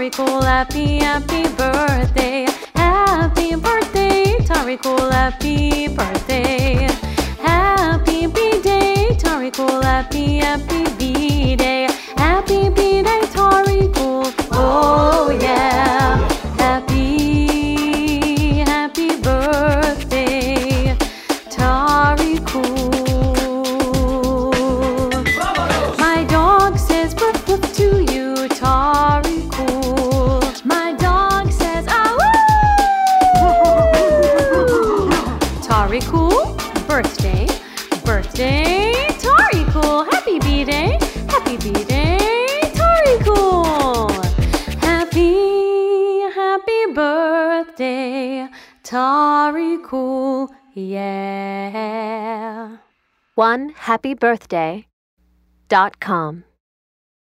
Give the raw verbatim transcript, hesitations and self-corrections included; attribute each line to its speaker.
Speaker 1: Tariqul, happy, happy birthday. Happy birthday, Tariqul, happy birthday. Happy B-Day, Tariqul, happy, happy B-Day. Happy B-Day, Tariqul, oh yeah. Happy, happy birthday, Tariqul. My dog says woof woof to you, Tariqul. My dog says ah woo. Tariqul, birthday, birthday, Tariqul. Happy B-Day, happy B-Day, Tariqul. Happy, happy birthday, Tariqul, yeah.
Speaker 2: one happy birthday dot com